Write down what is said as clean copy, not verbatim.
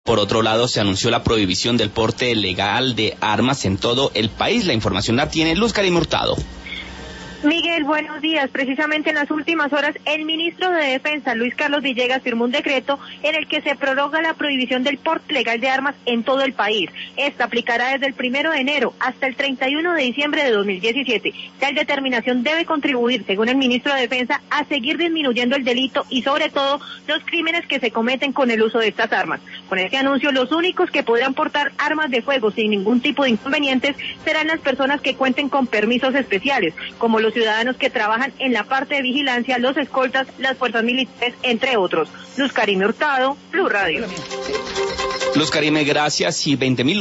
Por otro lado, se anunció la prohibición del porte legal de armas en todo el país. La información la tiene Luz Karim Hurtado. Miguel, buenos días. Precisamente en las últimas horas, el ministro de Defensa, Luis Carlos Villegas, firmó un decreto en el que se prorroga la prohibición del porte legal de armas en todo el país. Esta aplicará desde el 1 de enero hasta el 31 de diciembre de 2017. Tal determinación debe contribuir, según el ministro de Defensa, a seguir disminuyendo el delito y, sobre todo, los crímenes que se cometen con el uso de estas armas. Con este anuncio, los únicos que podrán portar armas de fuego sin ningún tipo de inconvenientes serán las personas que cuenten con permisos especiales, como los ciudadanos que trabajan en la parte de vigilancia, los escoltas, las fuerzas militares, entre otros. Luz Karim Hurtado, Blue Radio. Luz Karim, gracias. Y 20.000